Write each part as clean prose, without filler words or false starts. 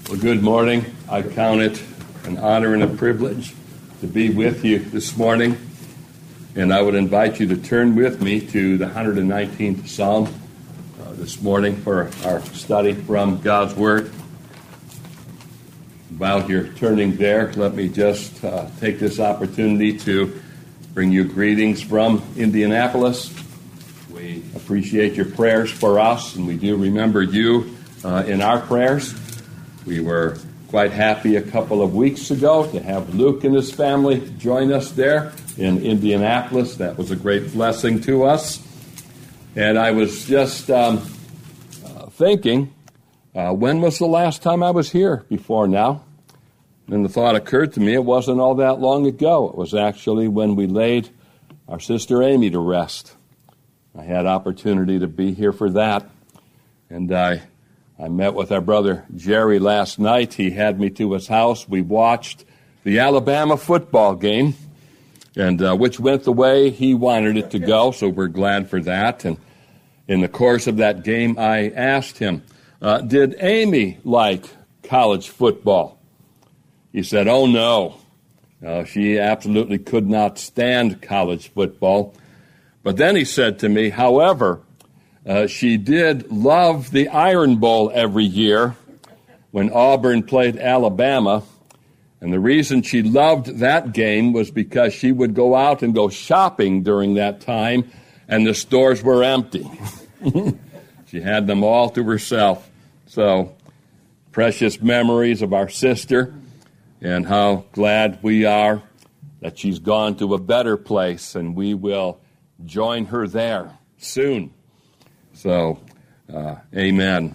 Well, good morning. I count it an honor and a privilege to be with you this morning. And I would invite you to turn with me to the 119th Psalm this morning for our study from God's Word. While you're turning there, let me just take this opportunity to bring you greetings from Indianapolis. We appreciate your prayers for us, and we do remember you in our prayers. We were quite happy a couple of weeks ago to have Luke and his family join us there in Indianapolis. That was a great blessing to us. And I was just thinking, when was the last time I was here before now? And the thought occurred to me, it wasn't all that long ago. It was actually when we laid our sister Amy to rest. I had opportunity to be here for that. And I met with our brother Jerry last night. He had me to his house. We watched the Alabama football game, and which went the way he wanted it to go, so we're glad for that. And in the course of that game, I asked him, did Amy like college football? He said, oh, no. She absolutely could not stand college football. But then he said to me, however, she did love the Iron Bowl every year when Auburn played Alabama. And the reason she loved that game was because she would go out and go shopping during that time, and the stores were empty. She had them all to herself. So, precious memories of our sister, and how glad we are that she's gone to a better place, and we will join her there soon. So, amen.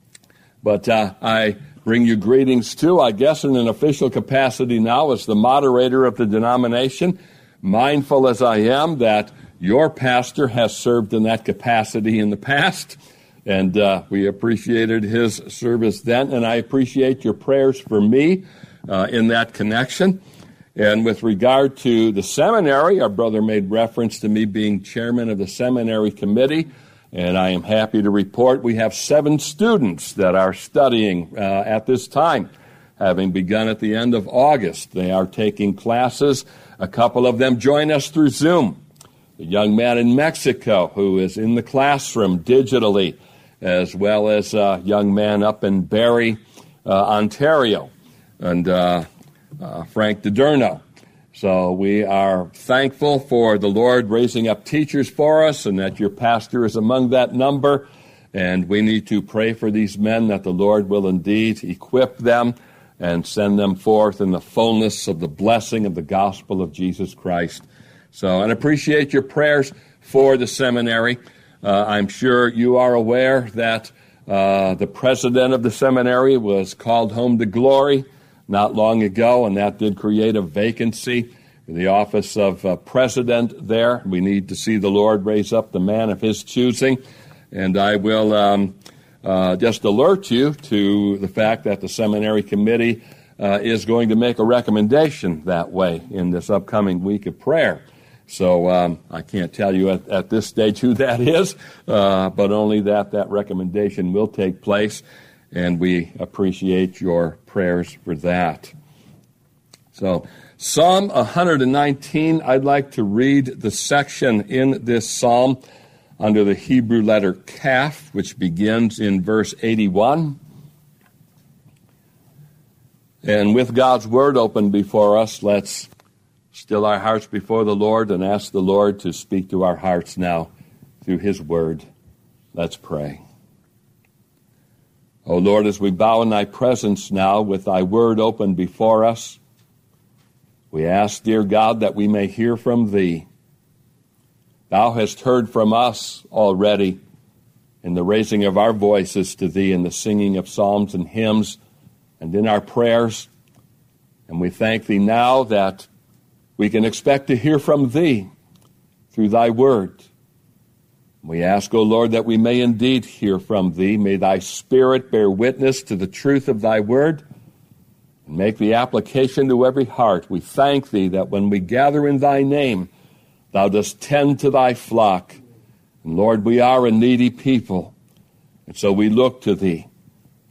But I bring you greetings too, I guess in an official capacity now as the moderator of the denomination, mindful as I am that your pastor has served in that capacity in the past, and we appreciated his service then, and I appreciate your prayers for me in that connection. And with regard to the seminary, our brother made reference to me being chairman of the seminary committee. And I am happy to report we have 7 students that are studying at this time, having begun at the end of August. They are taking classes. A couple of them join us through Zoom. The young man in Mexico who is in the classroom digitally, as well as a young man up in Barrie, Ontario, and Frank DiDurno. So we are thankful for the Lord raising up teachers for us, and that your pastor is among that number. And we need to pray for these men that the Lord will indeed equip them and send them forth in the fullness of the blessing of the gospel of Jesus Christ. So, and appreciate your prayers for the seminary. I'm sure you are aware that the president of the seminary was called home to glory not long ago, and that did create a vacancy in the office of president there. We need to see the Lord raise up the man of his choosing. And I will just alert you to the fact that the seminary committee is going to make a recommendation that way in this upcoming week of prayer. So I can't tell you at this stage who that is, but only that recommendation will take place. And we appreciate your prayers for that. So, Psalm 119, I'd like to read the section in this psalm under the Hebrew letter Kaf, which begins in verse 81. And with God's word open before us, let's still our hearts before the Lord and ask the Lord to speak to our hearts now through his word. Let's pray. O Lord, as we bow in thy presence now with thy word open before us, we ask, dear God, that we may hear from thee. Thou hast heard from us already in the raising of our voices to thee in the singing of psalms and hymns and in our prayers. And we thank thee now that we can expect to hear from thee through thy word. We ask, O Lord, that we may indeed hear from thee. May thy Spirit bear witness to the truth of thy word and make the application to every heart. We thank thee that when we gather in thy name, thou dost tend to thy flock. And Lord, we are a needy people, and so we look to thee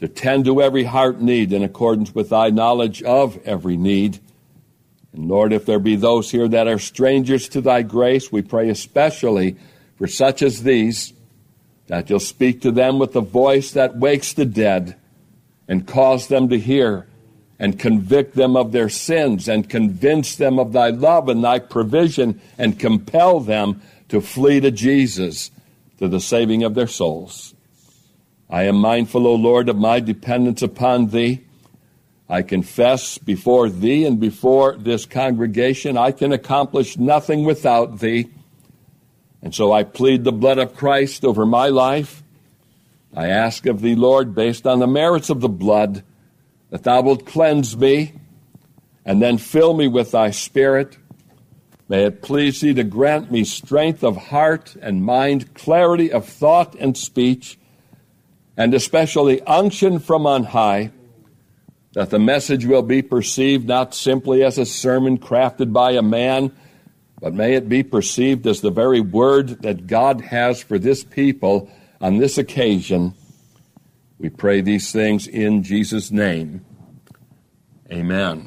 to tend to every heart need in accordance with thy knowledge of every need. And Lord, if there be those here that are strangers to thy grace, we pray especially for such as these, that you'll speak to them with a voice that wakes the dead and cause them to hear and convict them of their sins and convince them of thy love and thy provision and compel them to flee to Jesus, to the saving of their souls. I am mindful, O Lord, of my dependence upon thee. I confess before thee and before this congregation I can accomplish nothing without thee. And so I plead the blood of Christ over my life. I ask of thee, Lord, based on the merits of the blood, that thou wilt cleanse me and then fill me with thy Spirit. May it please thee to grant me strength of heart and mind, clarity of thought and speech, and especially unction from on high, that the message will be perceived not simply as a sermon crafted by a man, but may it be perceived as the very word that God has for this people on this occasion. We pray these things in Jesus' name. Amen.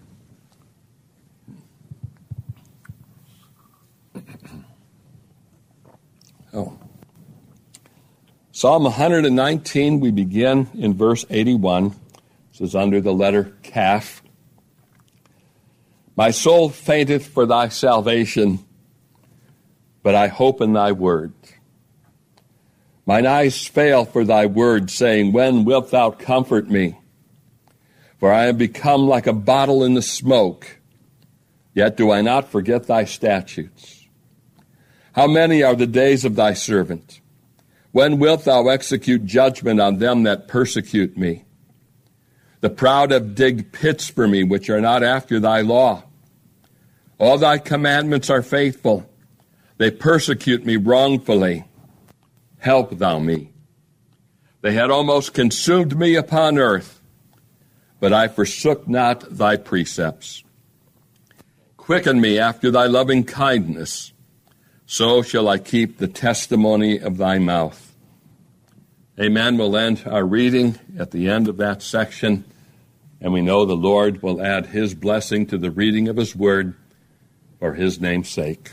Psalm 119, we begin in verse 81. This is under the letter Kaf. My soul fainteth for thy salvation, but I hope in thy word. Mine eyes fail for thy word, saying, when wilt thou comfort me? For I am become like a bottle in the smoke, yet do I not forget thy statutes. How many are the days of thy servant? When wilt thou execute judgment on them that persecute me? The proud have digged pits for me, which are not after thy law. All thy commandments are faithful. They persecute me wrongfully. Help thou me. They had almost consumed me upon earth, but I forsook not thy precepts. Quicken me after thy loving kindness, so shall I keep the testimony of thy mouth. Amen. We'll end our reading at the end of that section, and we know the Lord will add his blessing to the reading of his word for his name's sake.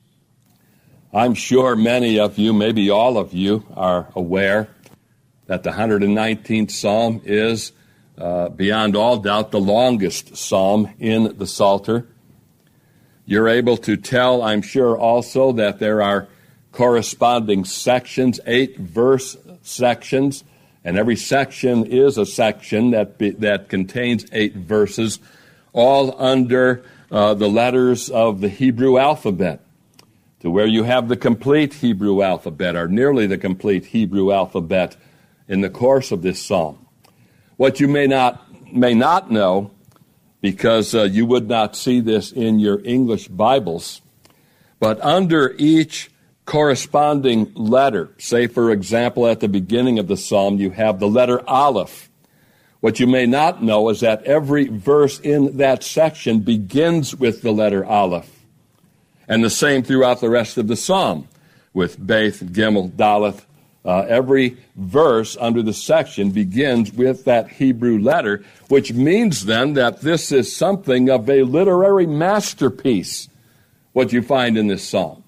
I'm sure many of you, maybe all of you, are aware that the 119th Psalm is, beyond all doubt, the longest psalm in the Psalter. You're able to tell, I'm sure, also that there are corresponding sections, 8 verse sections, and every section is a section that contains 8 verses, all under the letters of the Hebrew alphabet, to where you have the complete Hebrew alphabet, or nearly the complete Hebrew alphabet, in the course of this psalm. What you may not know, because you would not see this in your English Bibles, but under each corresponding letter, say, for example, at the beginning of the psalm, you have the letter Aleph. What you may not know is that every verse in that section begins with the letter Aleph, and the same throughout the rest of the psalm, with Beth, Gimel, Daleth. Every verse under the section begins with that Hebrew letter, which means then that this is something of a literary masterpiece, what you find in this psalm.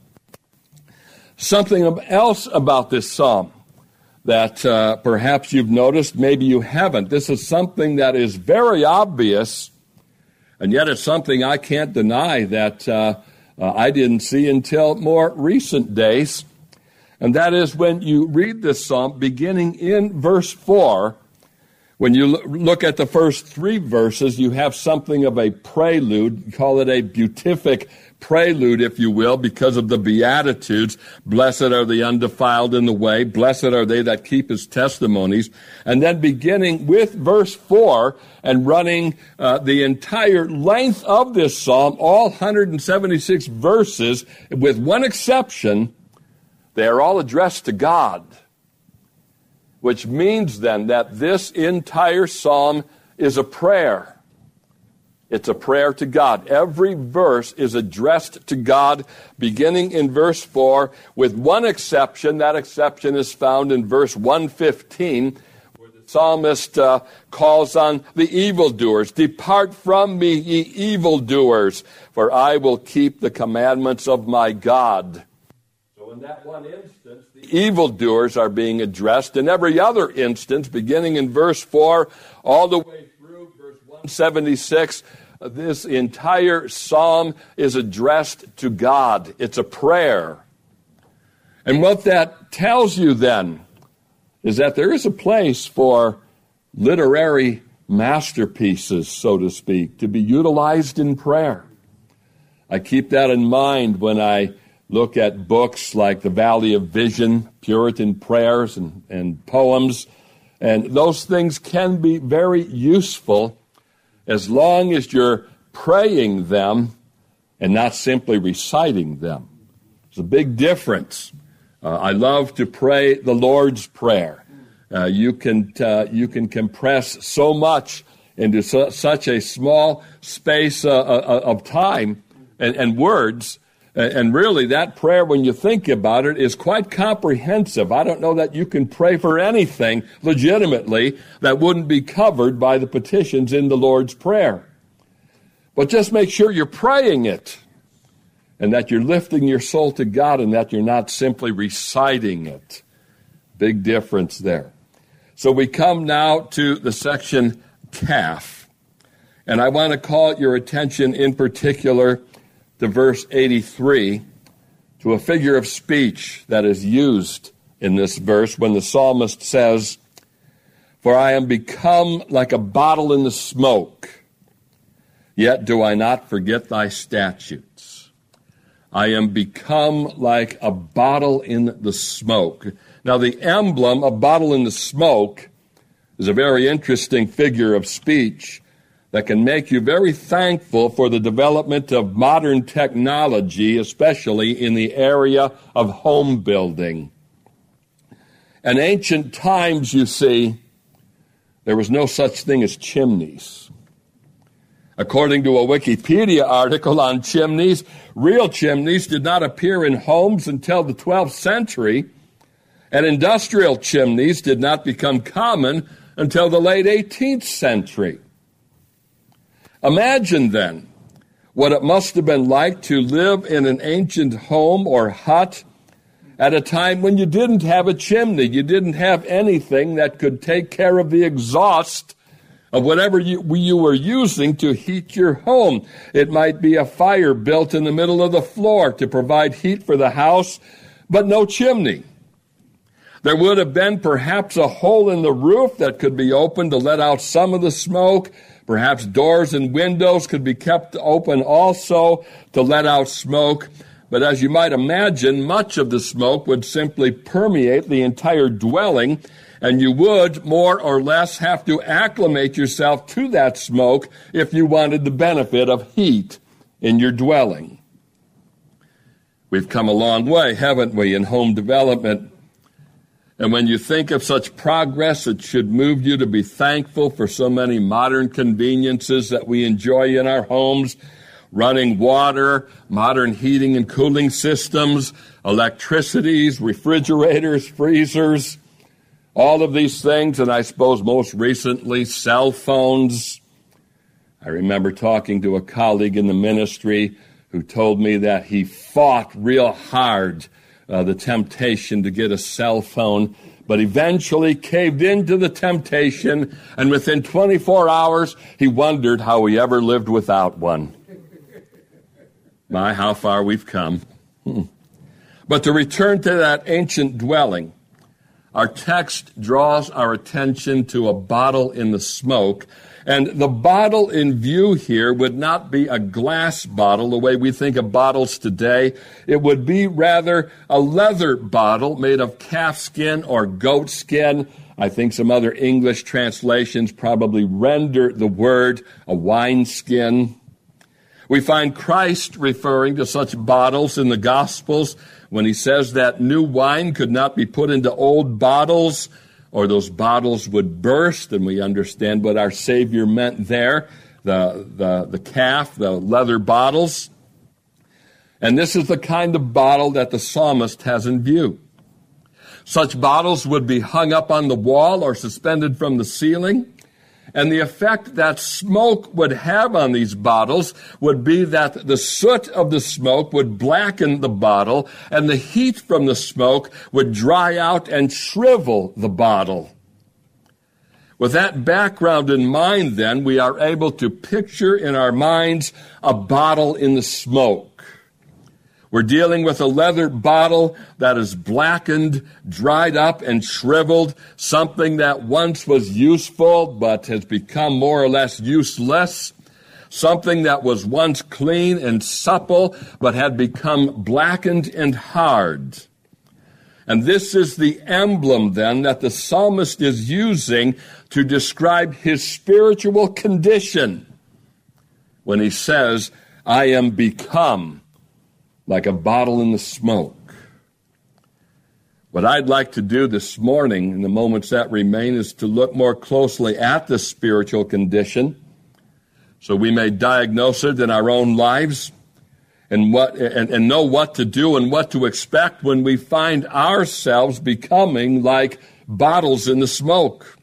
Something else about this psalm that perhaps you've noticed, maybe you haven't. This is something that is very obvious, and yet it's something I can't deny that I didn't see until more recent days. And that is when you read this psalm, beginning in verse 4, when you look at the first 3 verses, you have something of a prelude, call it a beatific prelude, if you will, because of the Beatitudes. Blessed are the undefiled in the way, blessed are they that keep his testimonies. And then beginning with verse 4 and running the entire length of this psalm, all 176 verses, with one exception, they are all addressed to God, which means then that this entire psalm is a prayer. It's a prayer to God. Every verse is addressed to God, beginning in verse 4, with one exception. That exception is found in verse 115, where the psalmist calls on the evildoers. Depart from me, ye evildoers, for I will keep the commandments of my God. So in that one instance, the evildoers are being addressed. In every other instance, beginning in verse 4, all the way through verse 176, this entire psalm is addressed to God. It's a prayer. And what that tells you then is that there is a place for literary masterpieces, so to speak, to be utilized in prayer. I keep that in mind when I look at books like The Valley of Vision, Puritan prayers and poems, and those things can be very useful as long as you're praying them and not simply reciting them. There's a big difference. I love to pray the Lord's Prayer. You can compress so much into such a small space of time and words. And really, that prayer, when you think about it, is quite comprehensive. I don't know that you can pray for anything legitimately that wouldn't be covered by the petitions in the Lord's Prayer. But just make sure you're praying it, and that you're lifting your soul to God, and that you're not simply reciting it. Big difference there. So we come now to the section calf. And I want to call your attention in particular to verse 83, to a figure of speech that is used in this verse when the psalmist says, "For I am become like a bottle in the smoke, yet do I not forget thy statutes." I am become like a bottle in the smoke. Now, the emblem, a bottle in the smoke, is a very interesting figure of speech that can make you very thankful for the development of modern technology, especially in the area of home building. In ancient times, you see, there was no such thing as chimneys. According to a Wikipedia article on chimneys, real chimneys did not appear in homes until the 12th century, and industrial chimneys did not become common until the late 18th century. Imagine then what it must have been like to live in an ancient home or hut at a time when you didn't have a chimney. You didn't have anything that could take care of the exhaust of whatever you were using to heat your home. It might be a fire built in the middle of the floor to provide heat for the house, but no chimney. There would have been perhaps a hole in the roof that could be opened to let out some of the smoke. Perhaps doors and windows could be kept open also to let out smoke. But as you might imagine, much of the smoke would simply permeate the entire dwelling, and you would more or less have to acclimate yourself to that smoke if you wanted the benefit of heat in your dwelling. We've come a long way, haven't we, in home development? And when you think of such progress, it should move you to be thankful for so many modern conveniences that we enjoy in our homes. Running water, modern heating and cooling systems, electricities, refrigerators, freezers, all of these things, and I suppose most recently, cell phones. I remember talking to a colleague in the ministry who told me that he fought real hard the temptation to get a cell phone, but eventually caved into the temptation, and within 24 hours, he wondered how he ever lived without one. My, how far we've come. But to return to that ancient dwelling, our text draws our attention to a bottle in the smoke, and the bottle in view here would not be a glass bottle the way we think of bottles today. It would be rather a leather bottle made of calf skin or goat skin. I think some other English translations probably render the word a wineskin. We find Christ referring to such bottles in the Gospels when he says that new wine could not be put into old bottles, or those bottles would burst, and we understand what our Savior meant there, the calf, the leather bottles. And this is the kind of bottle that the psalmist has in view. Such bottles would be hung up on the wall or suspended from the ceiling. And the effect that smoke would have on these bottles would be that the soot of the smoke would blacken the bottle, and the heat from the smoke would dry out and shrivel the bottle. With that background in mind, then, we are able to picture in our minds a bottle in the smoke. We're dealing with a leather bottle that is blackened, dried up, and shriveled, something that once was useful but has become more or less useless, something that was once clean and supple but had become blackened and hard. And this is the emblem, then, that the psalmist is using to describe his spiritual condition when he says, I am become like a bottle in the smoke. What I'd like to do this morning, in the moments that remain, is to look more closely at the spiritual condition so we may diagnose it in our own lives and know what to do and what to expect when we find ourselves becoming like bottles in the smoke.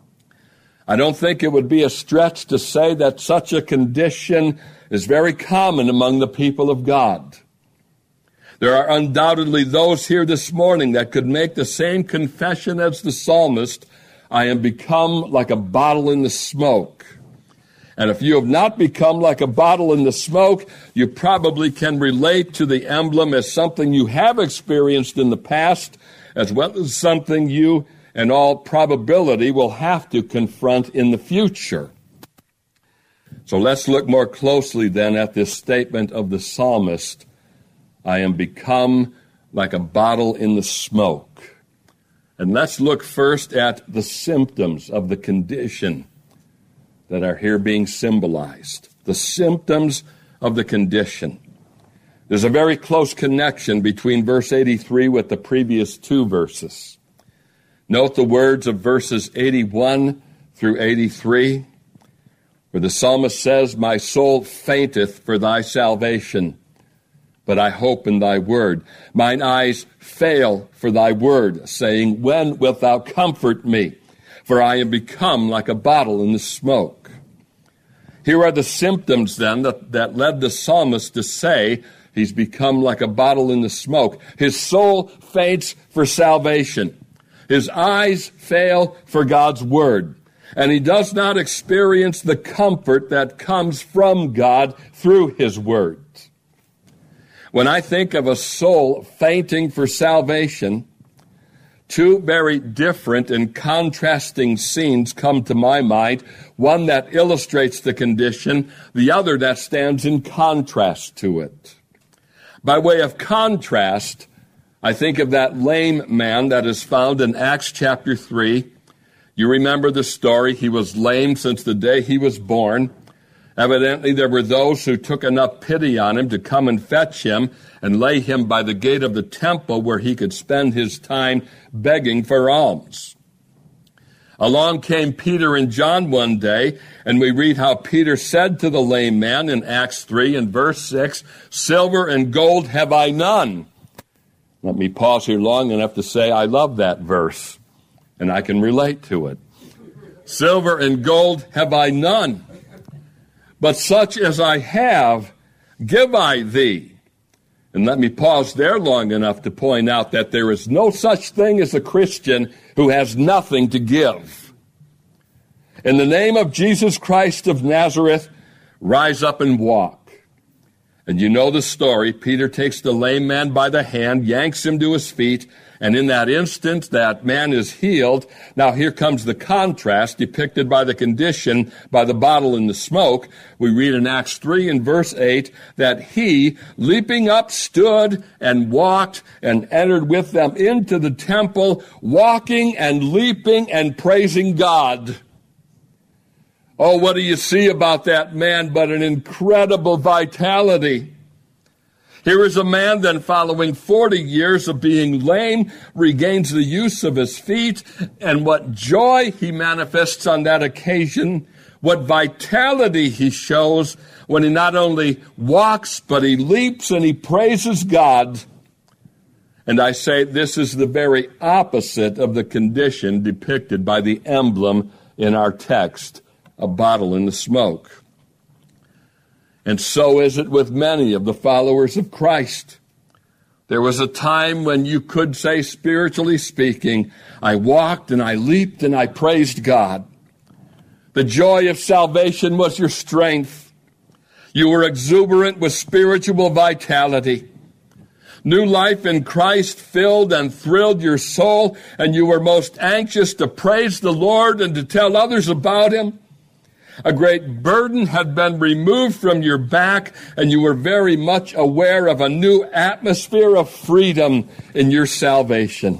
I don't think it would be a stretch to say that such a condition is very common among the people of God. There are undoubtedly those here this morning that could make the same confession as the psalmist, I am become like a bottle in the smoke. And if you have not become like a bottle in the smoke, you probably can relate to the emblem as something you have experienced in the past, as well as something you, in all probability, will have to confront in the future. So let's look more closely then at this statement of the psalmist, I am become like a bottle in the smoke. And let's look first at the symptoms of the condition that are here being symbolized. The symptoms of the condition. There's a very close connection between verse 83 with the previous two verses. Note the words of verses 81 through 83, where the psalmist says, my soul fainteth for thy salvation, but I hope in thy word. Mine eyes fail for thy word, saying, when wilt thou comfort me? For I am become like a bottle in the smoke. Here are the symptoms then that led the psalmist to say he's become like a bottle in the smoke. His soul faints for salvation. His eyes fail for God's word. And he does not experience the comfort that comes from God through his word. When I think of a soul fainting for salvation, two very different and contrasting scenes come to my mind, one that illustrates the condition, the other that stands in contrast to it. By way of contrast, I think of that lame man that is found in Acts chapter 3. You remember the story. He was lame since the day he was born. Evidently, there were those who took enough pity on him to come and fetch him and lay him by the gate of the temple where he could spend his time begging for alms. Along came Peter and John one day, and we read how Peter said to the lame man in Acts 3 and verse 6, silver and gold have I none. Let me pause here long enough to say I love that verse, and I can relate to it. Silver and gold have I none, but such as I have, give I thee. And let me pause there long enough to point out that there is no such thing as a Christian who has nothing to give. In the name of Jesus Christ of Nazareth, rise up and walk. And you know the story. Peter takes the lame man by the hand, yanks him to his feet, and in that instant, that man is healed. Now here comes the contrast depicted by the condition, by the bottle in the smoke. We read in Acts 3 and verse 8 that he, leaping up, stood and walked and entered with them into the temple, walking and leaping and praising God. Oh, what do you see about that man but an incredible vitality? Here is a man then following 40 years of being lame, regains the use of his feet, and what joy he manifests on that occasion, what vitality he shows when he not only walks, but he leaps and he praises God. And I say this is the very opposite of the condition depicted by the emblem in our text, a bottle in the smoke. And so is it with many of the followers of Christ. There was a time when you could say, spiritually speaking, I walked and I leaped and I praised God. The joy of salvation was your strength. You were exuberant with spiritual vitality. New life in Christ filled and thrilled your soul, and you were most anxious to praise the Lord and to tell others about Him. A great burden had been removed from your back, and you were very much aware of a new atmosphere of freedom in your salvation.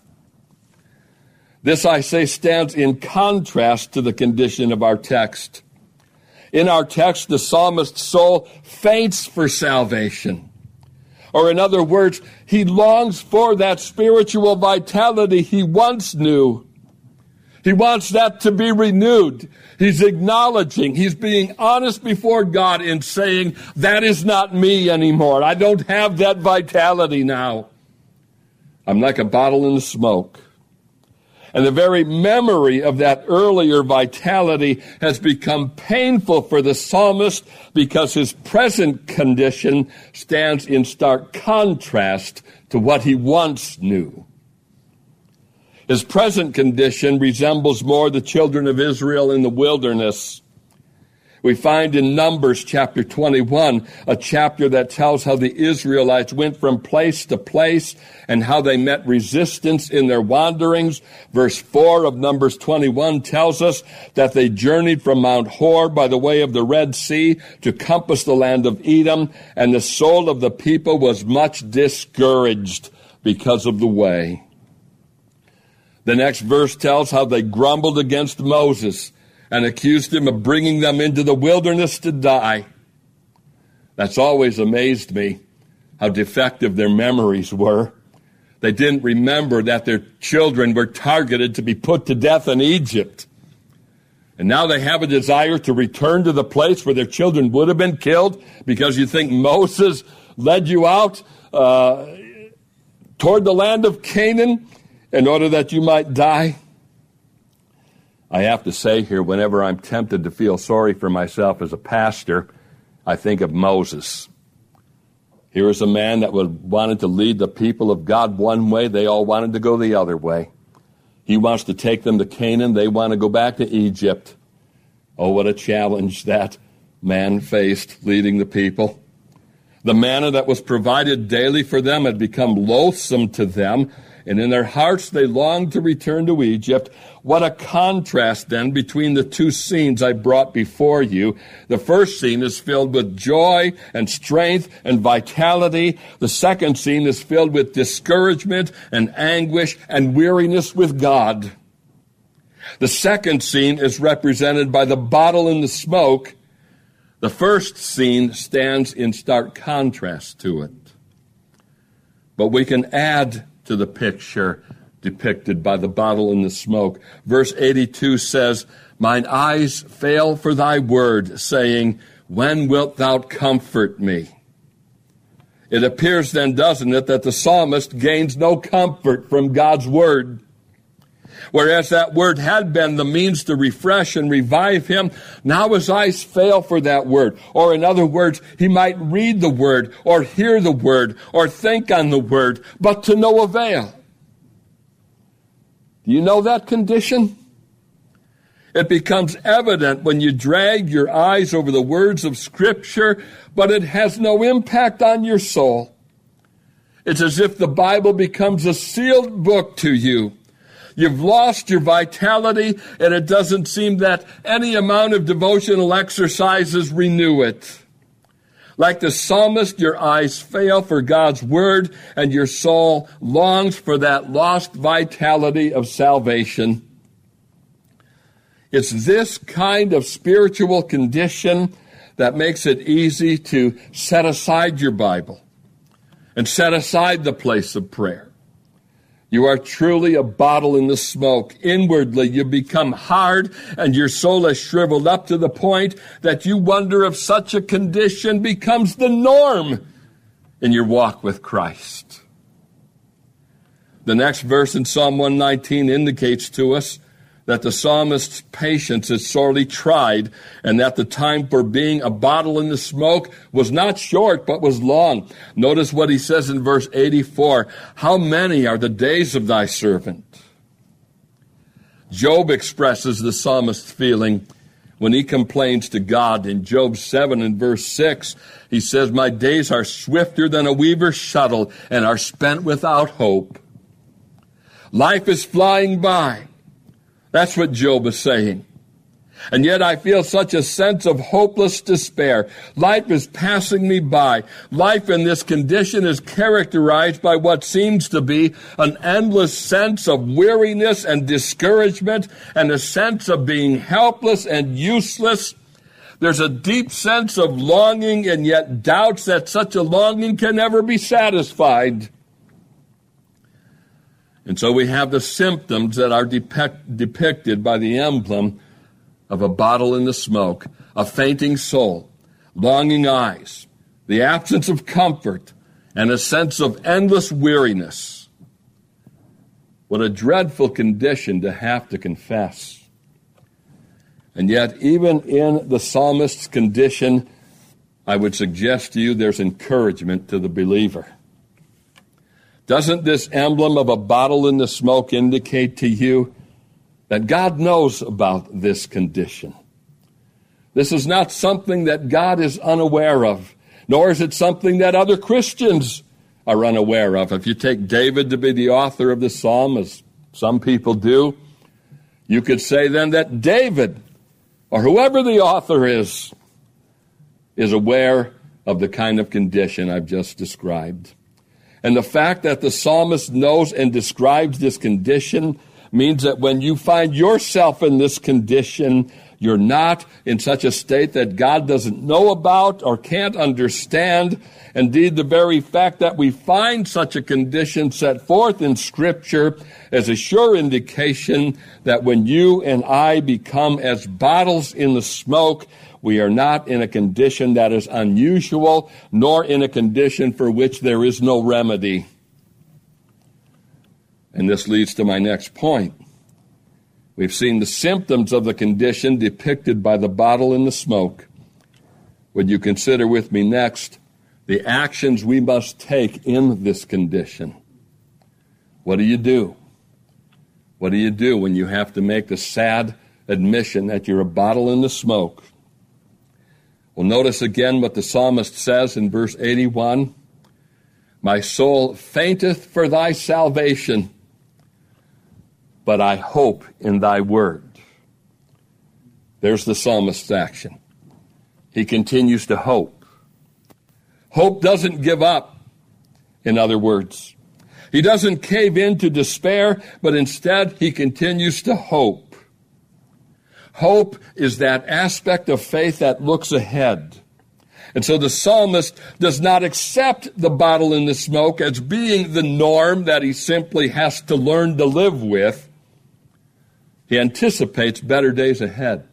This, I say, stands in contrast to the condition of our text. In our text, the psalmist's soul faints for salvation. Or in other words, he longs for that spiritual vitality he once knew. He wants that to be renewed. He's acknowledging, he's being honest before God in saying, that is not me anymore. I don't have that vitality now. I'm like a bottle in the smoke. And the very memory of that earlier vitality has become painful for the psalmist because his present condition stands in stark contrast to what he once knew. His present condition resembles more the children of Israel in the wilderness. We find in Numbers chapter 21, a chapter that tells how the Israelites went from place to place and how they met resistance in their wanderings. Verse 4 of Numbers 21 tells us that they journeyed from Mount Hor by the way of the Red Sea to compass the land of Edom, and the soul of the people was much discouraged because of the way. The next verse tells how they grumbled against Moses and accused him of bringing them into the wilderness to die. That's always amazed me, how defective their memories were. They didn't remember that their children were targeted to be put to death in Egypt. And now they have a desire to return to the place where their children would have been killed because you think Moses led you out toward the land of Canaan in order that you might die. I have to say here, whenever I'm tempted to feel sorry for myself as a pastor, I think of Moses. Here is a man that wanted to lead the people of God one way. They all wanted to go the other way. He wants to take them to Canaan. They want to go back to Egypt. Oh, what a challenge that man faced leading the people. The manna that was provided daily for them had become loathsome to them, and in their hearts they longed to return to Egypt. What a contrast, then, between the two scenes I brought before you. The first scene is filled with joy and strength and vitality. The second scene is filled with discouragement and anguish and weariness with God. The second scene is represented by the bottle in the smoke. The first scene stands in stark contrast to it. But we can add to the picture depicted by the bottle in the smoke. Verse 82 says, "Mine eyes fail for thy word, saying, when wilt thou comfort me?" It appears then, doesn't it, that the psalmist gains no comfort from God's word. Whereas that word had been the means to refresh and revive him, now his eyes fail for that word. Or in other words, he might read the word, or hear the word, or think on the word, but to no avail. Do you know that condition? It becomes evident when you drag your eyes over the words of Scripture, but it has no impact on your soul. It's as if the Bible becomes a sealed book to you. You've lost your vitality, and it doesn't seem that any amount of devotional exercises renew it. Like the psalmist, your eyes fail for God's word, and your soul longs for that lost vitality of salvation. It's this kind of spiritual condition that makes it easy to set aside your Bible and set aside the place of prayer. You are truly a bottle in the smoke. Inwardly, you become hard, and your soul is shriveled up to the point that you wonder if such a condition becomes the norm in your walk with Christ. The next verse in Psalm 119 indicates to us that the psalmist's patience is sorely tried, and that the time for being a bottle in the smoke was not short, but was long. Notice what he says in verse 84, "How many are the days of thy servant?" Job expresses the psalmist's feeling when he complains to God. In Job 7 and verse 6, he says, "My days are swifter than a weaver's shuttle and are spent without hope." Life is flying by. That's what Job is saying. And yet I feel such a sense of hopeless despair. Life is passing me by. Life in this condition is characterized by what seems to be an endless sense of weariness and discouragement and a sense of being helpless and useless. There's a deep sense of longing and yet doubts that such a longing can never be satisfied. And so we have the symptoms that are depicted by the emblem of a bottle in the smoke: a fainting soul, longing eyes, the absence of comfort, and a sense of endless weariness. What a dreadful condition to have to confess. And yet, even in the psalmist's condition, I would suggest to you there's encouragement to the believer. Doesn't this emblem of a bottle in the smoke indicate to you that God knows about this condition? This is not something that God is unaware of, nor is it something that other Christians are unaware of. If you take David to be the author of the psalm, as some people do, you could say then that David, or whoever the author is aware of the kind of condition I've just described. And the fact that the psalmist knows and describes this condition means that when you find yourself in this condition, you're not in such a state that God doesn't know about or can't understand. Indeed, the very fact that we find such a condition set forth in Scripture is a sure indication that when you and I become as bottles in the smoke, we are not in a condition that is unusual, nor in a condition for which there is no remedy. And this leads to my next point. We've seen the symptoms of the condition depicted by the bottle in the smoke. Would you consider with me next the actions we must take in this condition? What do you do? What do you do when you have to make the sad admission that you're a bottle in the smoke? Well, notice again what the psalmist says in verse 81. "My soul fainteth for thy salvation, but I hope in thy word." There's the psalmist's action. He continues to hope. Hope doesn't give up, in other words. He doesn't cave into despair, but instead he continues to hope. Hope is that aspect of faith that looks ahead. And so the psalmist does not accept the bottle in the smoke as being the norm that he simply has to learn to live with. He anticipates better days ahead.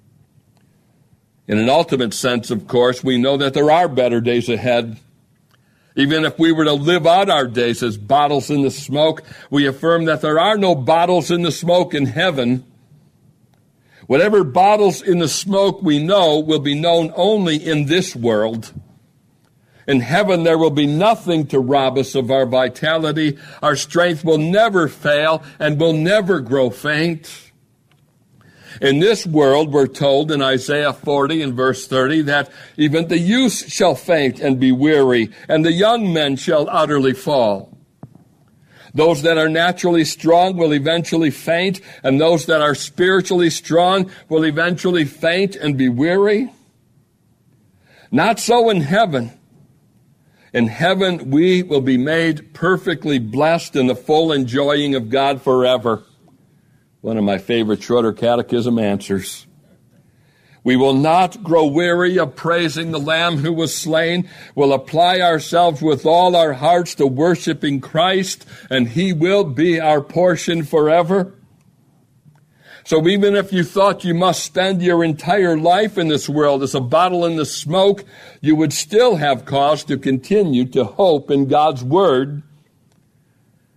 In an ultimate sense, of course, we know that there are better days ahead. Even if we were to live out our days as bottles in the smoke, we affirm that there are no bottles in the smoke in heaven. Whatever bottles in the smoke we know will be known only in this world. In heaven, there will be nothing to rob us of our vitality. Our strength will never fail and will never grow faint. In this world, we're told in Isaiah 40 and verse 30 that even the youth shall faint and be weary, and the young men shall utterly fall. Those that are naturally strong will eventually faint, and those that are spiritually strong will eventually faint and be weary. Not so in heaven. In heaven, we will be made perfectly blessed in the full enjoying of God forever. One of my favorite Schroeder Catechism answers. We will not grow weary of praising the Lamb who was slain. We'll apply ourselves with all our hearts to worshiping Christ, and he will be our portion forever. So even if you thought you must spend your entire life in this world as a bottle in the smoke, you would still have cause to continue to hope in God's word.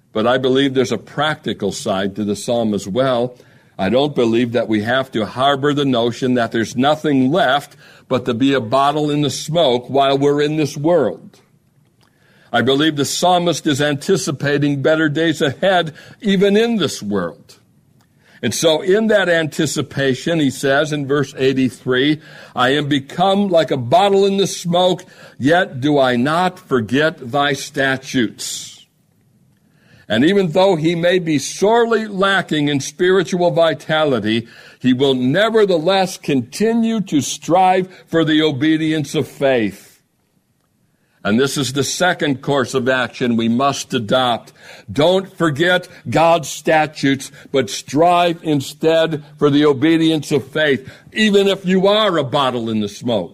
But I believe there's a practical side to the psalm as well. I don't believe that we have to harbor the notion that there's nothing left but to be a bottle in the smoke while we're in this world. I believe the psalmist is anticipating better days ahead, even in this world. And so in that anticipation, he says in verse 83, I am become like a bottle in the smoke, yet do I not forget thy statutes. And even though he may be sorely lacking in spiritual vitality, he will nevertheless continue to strive for the obedience of faith. And this is the second course of action we must adopt. Don't forget God's statutes, but strive instead for the obedience of faith, even if you are a bottle in the smoke.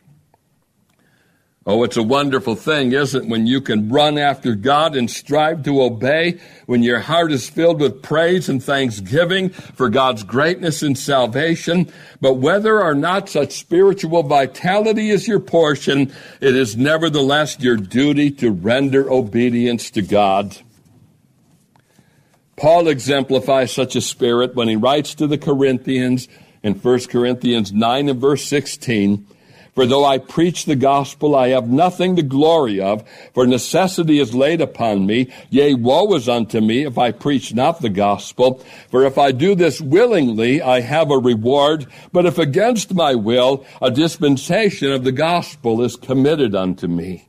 Oh, it's a wonderful thing, isn't it, when you can run after God and strive to obey, when your heart is filled with praise and thanksgiving for God's greatness and salvation. But whether or not such spiritual vitality is your portion, it is nevertheless your duty to render obedience to God. Paul exemplifies such a spirit when he writes to the Corinthians in 1 Corinthians 9 and verse 16, for though I preach the gospel, I have nothing to glory of, for necessity is laid upon me. Yea, woe is unto me if I preach not the gospel. For if I do this willingly, I have a reward. But if against my will, a dispensation of the gospel is committed unto me.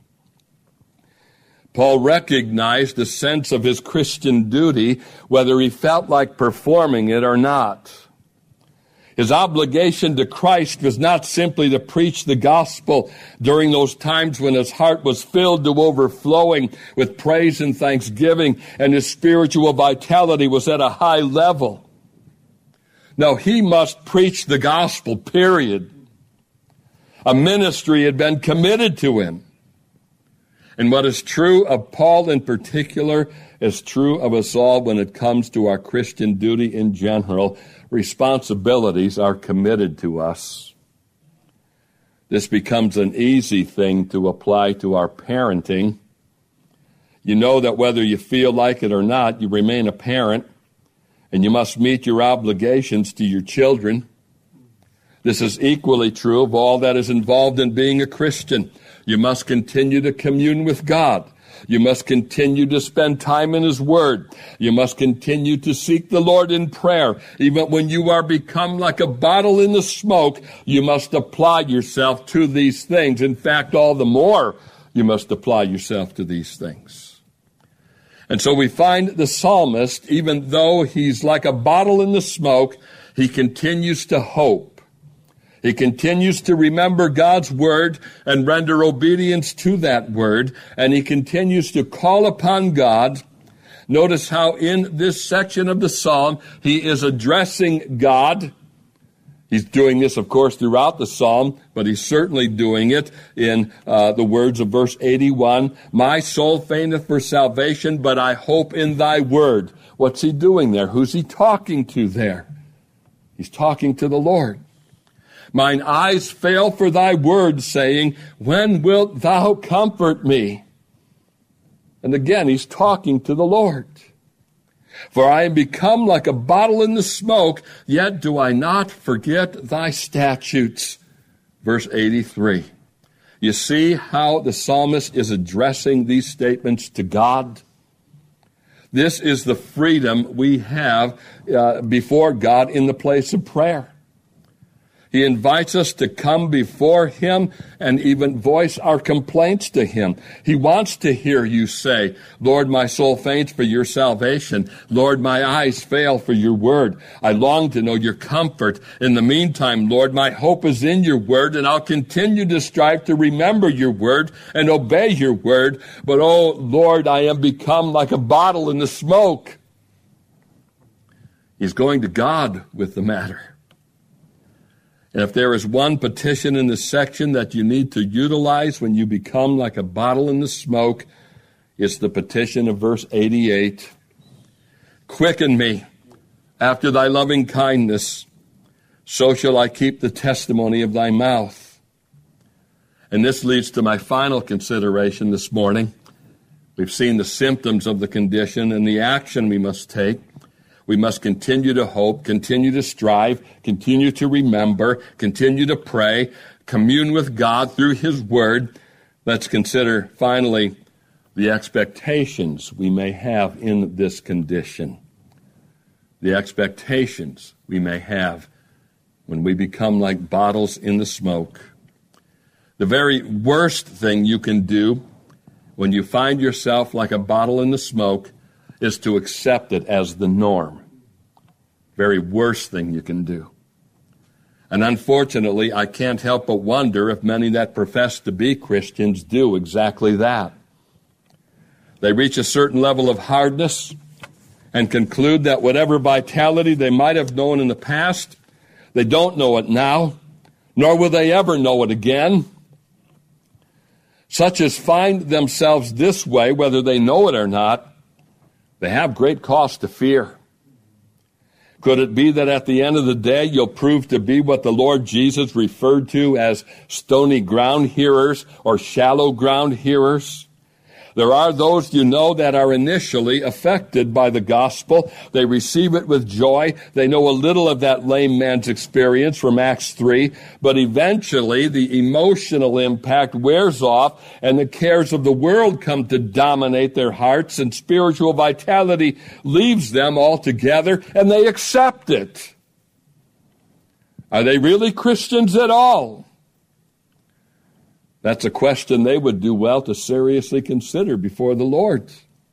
Paul recognized the sense of his Christian duty, whether he felt like performing it or not. His obligation to Christ was not simply to preach the gospel during those times when his heart was filled to overflowing with praise and thanksgiving and his spiritual vitality was at a high level. No, he must preach the gospel, period. A ministry had been committed to him. And what is true of Paul in particular is true of us all when it comes to our Christian duty in general. Responsibilities are committed to us. This becomes an easy thing to apply to our parenting. You know that whether you feel like it or not, you remain a parent, and you must meet your obligations to your children. This is equally true of all that is involved in being a Christian. You must continue to commune with God. You must continue to spend time in His Word. You must continue to seek the Lord in prayer. Even when you are become like a bottle in the smoke, you must apply yourself to these things. In fact, all the more, you must apply yourself to these things. And so we find the psalmist, even though he's like a bottle in the smoke, he continues to hope. He continues to remember God's word and render obedience to that word, and he continues to call upon God. Notice how in this section of the psalm, he is addressing God. He's doing this, of course, throughout the psalm, but he's certainly doing it in the words of verse 81. My soul fainteth for salvation, but I hope in thy word. What's he doing there? Who's he talking to there? He's talking to the Lord. Mine eyes fail for thy word, saying, when wilt thou comfort me? And again, he's talking to the Lord. For I am become like a bottle in the smoke, yet do I not forget thy statutes. Verse 83. You see how the psalmist is addressing these statements to God? This is the freedom we have before God in the place of prayer. He invites us to come before Him and even voice our complaints to Him. He wants to hear you say, Lord, my soul faints for your salvation. Lord, my eyes fail for your word. I long to know your comfort. In the meantime, Lord, my hope is in your word, and I'll continue to strive to remember your word and obey your word. But, oh, Lord, I am become like a bottle in the smoke. He's going to God with the matter. And if there is one petition in this section that you need to utilize when you become like a bottle in the smoke, it's the petition of verse 88. Quicken me after thy loving kindness, so shall I keep the testimony of thy mouth. And this leads to my final consideration this morning. We've seen the symptoms of the condition and the action we must take. We must continue to hope, continue to strive, continue to remember, continue to pray, commune with God through His Word. Let's consider, finally, the expectations we may have in this condition. The expectations we may have when we become like bottles in the smoke. The very worst thing you can do when you find yourself like a bottle in the smoke is to accept it as the norm. Very worst thing you can do. And unfortunately, I can't help but wonder if many that profess to be Christians do exactly that. They reach a certain level of hardness and conclude that whatever vitality they might have known in the past, they don't know it now, nor will they ever know it again. Such as find themselves this way, whether they know it or not, they have great cause to fear. Could it be that at the end of the day, you'll prove to be what the Lord Jesus referred to as stony ground hearers or shallow ground hearers? There are those you know that are initially affected by the gospel. They receive it with joy. They know a little of that lame man's experience from Acts 3, but eventually the emotional impact wears off and the cares of the world come to dominate their hearts, and spiritual vitality leaves them altogether, and they accept it. Are they really Christians at all? That's a question they would do well to seriously consider before the Lord.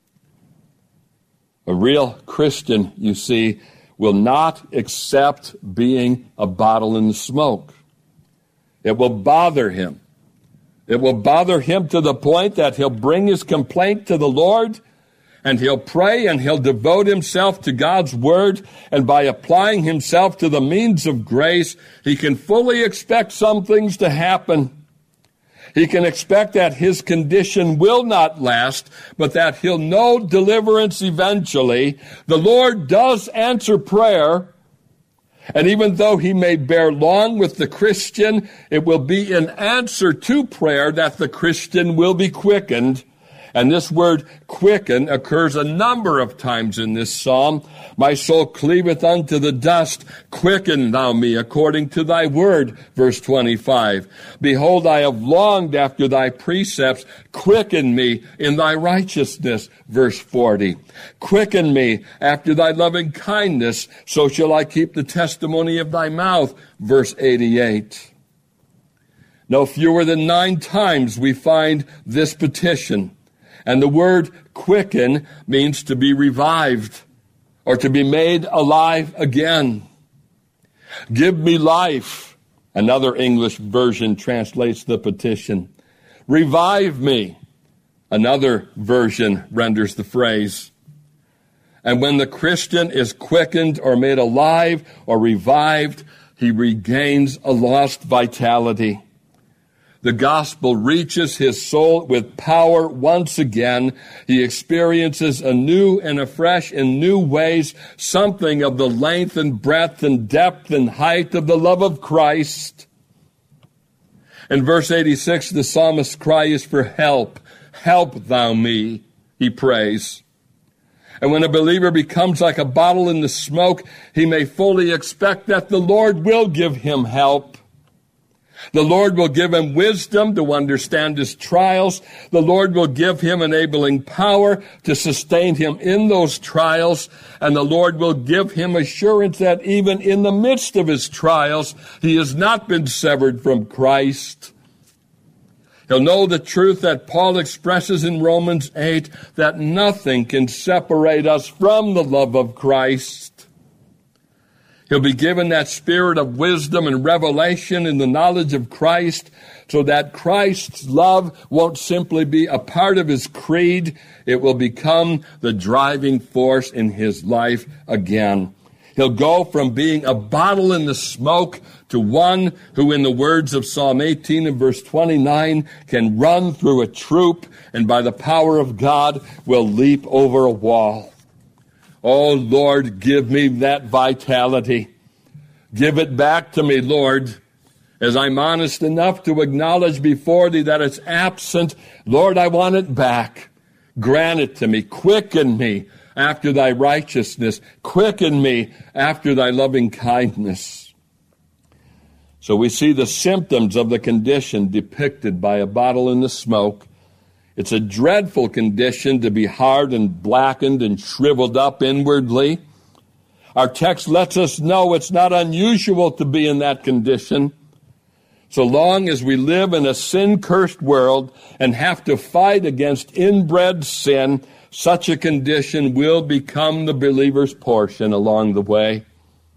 A real Christian, you see, will not accept being a bottle in the smoke. It will bother him. It will bother him to the point that he'll bring his complaint to the Lord, and he'll pray and he'll devote himself to God's Word, and by applying himself to the means of grace, he can fully expect some things to happen. He can expect that his condition will not last, but that he'll know deliverance eventually. The Lord does answer prayer, and even though he may bear long with the Christian, it will be in answer to prayer that the Christian will be quickened. And this word quicken occurs a number of times in this psalm. My soul cleaveth unto the dust. Quicken thou me according to thy word. Verse 25. Behold, I have longed after thy precepts. Quicken me in thy righteousness. Verse 40. Quicken me after thy loving kindness. So shall I keep the testimony of thy mouth. Verse 88. No fewer than 9 times we find this petition. And the word quicken means to be revived or to be made alive again. Give me life. Another English version translates the petition. Revive me. Another version renders the phrase. And when the Christian is quickened or made alive or revived, he regains a lost vitality. The gospel reaches his soul with power once again. He experiences anew and afresh in new ways something of the length and breadth and depth and height of the love of Christ. In verse 86, the psalmist's cry is for help. Help thou me, he prays. And when a believer becomes like a bottle in the smoke, he may fully expect that the Lord will give him help. The Lord will give him wisdom to understand his trials. The Lord will give him enabling power to sustain him in those trials. And the Lord will give him assurance that even in the midst of his trials, he has not been severed from Christ. He'll know the truth that Paul expresses in Romans 8, that nothing can separate us from the love of Christ. He'll be given that spirit of wisdom and revelation in the knowledge of Christ, so that Christ's love won't simply be a part of his creed. It will become the driving force in his life again. He'll go from being a bottle in the smoke to one who, in the words of Psalm 18 and verse 29, can run through a troop and by the power of God will leap over a wall. Oh, Lord, give me that vitality. Give it back to me, Lord, as I'm honest enough to acknowledge before thee that it's absent. Lord, I want it back. Grant it to me. Quicken me after thy righteousness. Quicken me after thy loving kindness. So we see the symptoms of the condition depicted by a bottle in the smoke. It's a dreadful condition to be hard and blackened and shriveled up inwardly. Our text lets us know it's not unusual to be in that condition. So long as we live in a sin-cursed world and have to fight against inbred sin, such a condition will become the believer's portion along the way.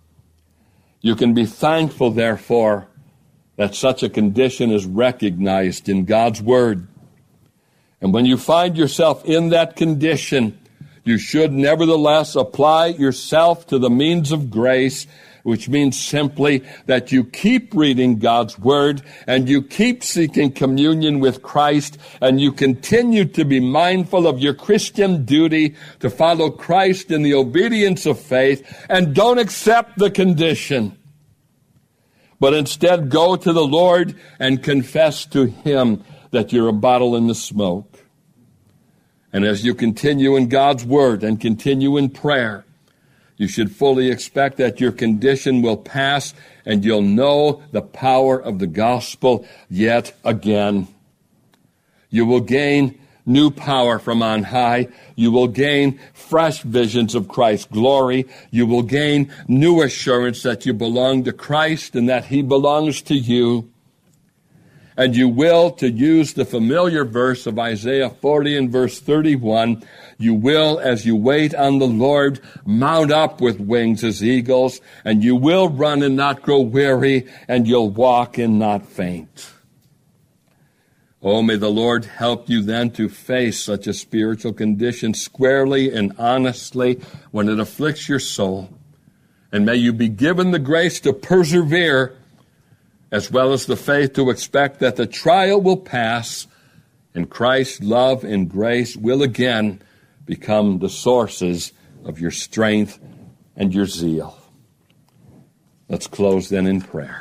You can be thankful, therefore, that such a condition is recognized in God's Word. And when you find yourself in that condition, you should nevertheless apply yourself to the means of grace, which means simply that you keep reading God's Word and you keep seeking communion with Christ and you continue to be mindful of your Christian duty to follow Christ in the obedience of faith, and don't accept the condition, but instead go to the Lord and confess to Him that you're a bottle in the smoke. And as you continue in God's Word and continue in prayer, you should fully expect that your condition will pass and you'll know the power of the gospel yet again. You will gain new power from on high. You will gain fresh visions of Christ's glory. You will gain new assurance that you belong to Christ and that He belongs to you. And you will, to use the familiar verse of Isaiah 40 and verse 31, you will, as you wait on the Lord, mount up with wings as eagles, and you will run and not grow weary, and you'll walk and not faint. Oh, may the Lord help you then to face such a spiritual condition squarely and honestly when it afflicts your soul. And may you be given the grace to persevere, as well as the faith to expect that the trial will pass and Christ's love and grace will again become the sources of your strength and your zeal. Let's close then in prayer.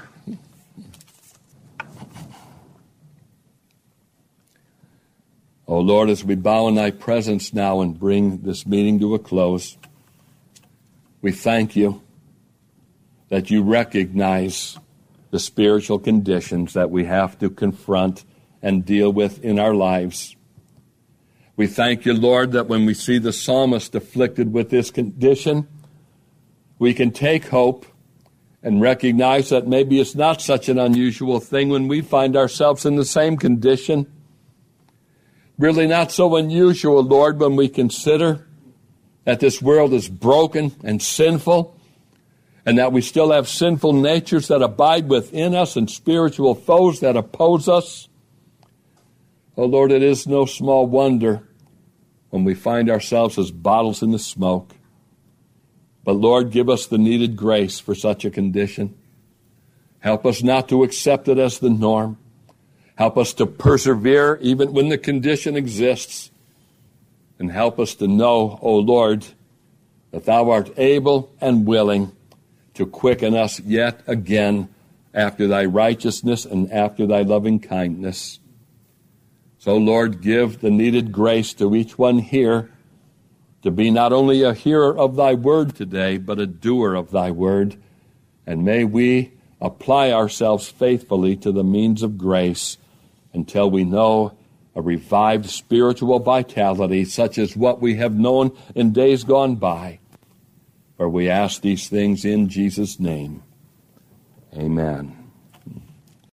Oh Lord, as we bow in thy presence now and bring this meeting to a close, we thank you that you recognize the spiritual conditions that we have to confront and deal with in our lives. We thank you, Lord, that when we see the psalmist afflicted with this condition, we can take hope and recognize that maybe it's not such an unusual thing when we find ourselves in the same condition. Really not so unusual, Lord, when we consider that this world is broken and sinful, and that we still have sinful natures that abide within us and spiritual foes that oppose us. Oh, Lord, it is no small wonder when we find ourselves as bottles in the smoke. But, Lord, give us the needed grace for such a condition. Help us not to accept it as the norm. Help us to persevere even when the condition exists. And help us to know, O Lord, that thou art able and willing to quicken us yet again after thy righteousness and after thy loving kindness. So, Lord, give the needed grace to each one here to be not only a hearer of thy word today, but a doer of thy word. And may we apply ourselves faithfully to the means of grace until we know a revived spiritual vitality such as what we have known in days gone by. For we ask these things in Jesus' name. Amen.